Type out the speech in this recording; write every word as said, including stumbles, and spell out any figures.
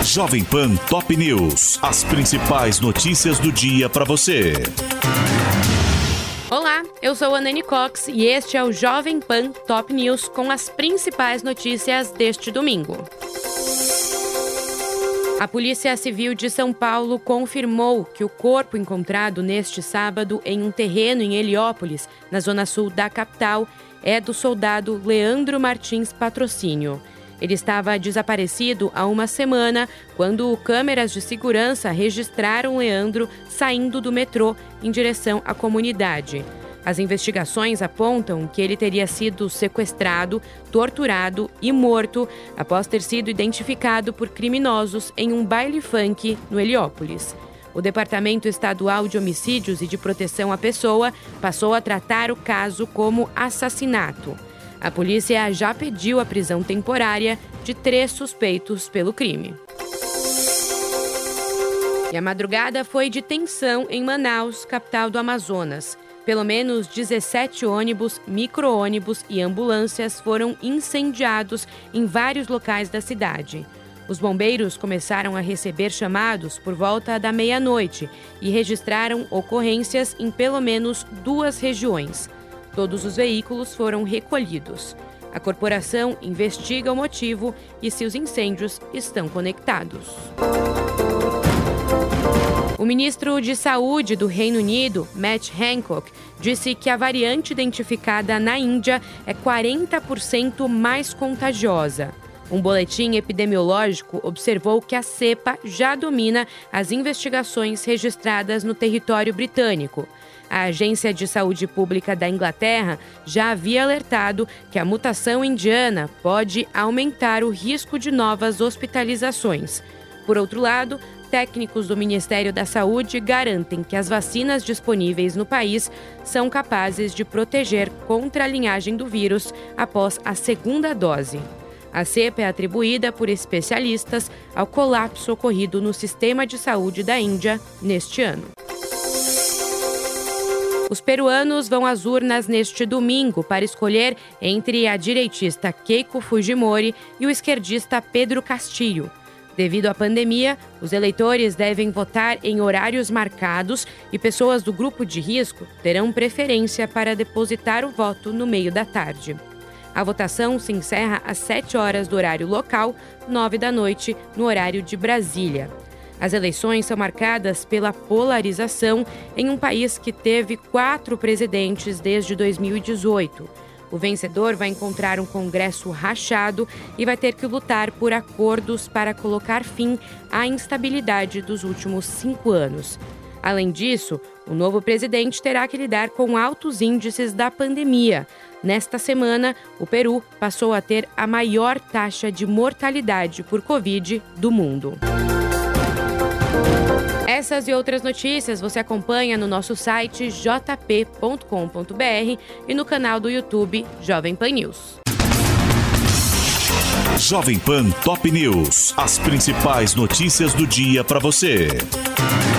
Jovem Pan Top News. As principais notícias do dia para você. Olá, eu sou a Nani Cox e este é o Jovem Pan Top News com as principais notícias deste domingo. A Polícia Civil de São Paulo confirmou que o corpo encontrado neste sábado em um terreno em Heliópolis, na zona sul da capital, é do soldado Leandro Martins Patrocínio. Ele estava desaparecido há uma semana quando câmeras de segurança registraram Leandro saindo do metrô em direção à comunidade. As investigações apontam que ele teria sido sequestrado, torturado e morto após ter sido identificado por criminosos em um baile funk no Heliópolis. O Departamento Estadual de Homicídios e de Proteção à Pessoa passou a tratar o caso como assassinato. A polícia já pediu a prisão temporária de três suspeitos pelo crime. E a madrugada foi de tensão em Manaus, capital do Amazonas. Pelo menos dezessete ônibus, micro-ônibus e ambulâncias foram incendiados em vários locais da cidade. Os bombeiros começaram a receber chamados por volta da meia-noite e registraram ocorrências em pelo menos duas regiões. Todos os veículos foram recolhidos. A corporação investiga o motivo e se os incêndios estão conectados. O ministro de Saúde do Reino Unido, Matt Hancock, disse que a variante identificada na Índia é quarenta por cento mais contagiosa. Um boletim epidemiológico observou que a cepa já domina as investigações registradas no território britânico. A Agência de Saúde Pública da Inglaterra já havia alertado que a mutação indiana pode aumentar o risco de novas hospitalizações. Por outro lado, técnicos do Ministério da Saúde garantem que as vacinas disponíveis no país são capazes de proteger contra a linhagem do vírus após a segunda dose. A cepa é atribuída por especialistas ao colapso ocorrido no sistema de saúde da Índia neste ano. Os peruanos vão às urnas neste domingo para escolher entre a direitista Keiko Fujimori e o esquerdista Pedro Castillo. Devido à pandemia, os eleitores devem votar em horários marcados e pessoas do grupo de risco terão preferência para depositar o voto no meio da tarde. A votação se encerra às sete horas do horário local, nove da noite no horário de Brasília. As eleições são marcadas pela polarização em um país que teve quatro presidentes desde dois mil e dezoito. O vencedor vai encontrar um Congresso rachado e vai ter que lutar por acordos para colocar fim à instabilidade dos últimos cinco anos. Além disso, o novo presidente terá que lidar com altos índices da pandemia. Nesta semana, o Peru passou a ter a maior taxa de mortalidade por Covid do mundo. Essas e outras notícias você acompanha no nosso site j p ponto com ponto b r e no canal do YouTube Jovem Pan News. Jovem Pan Top News. As principais notícias do dia para você.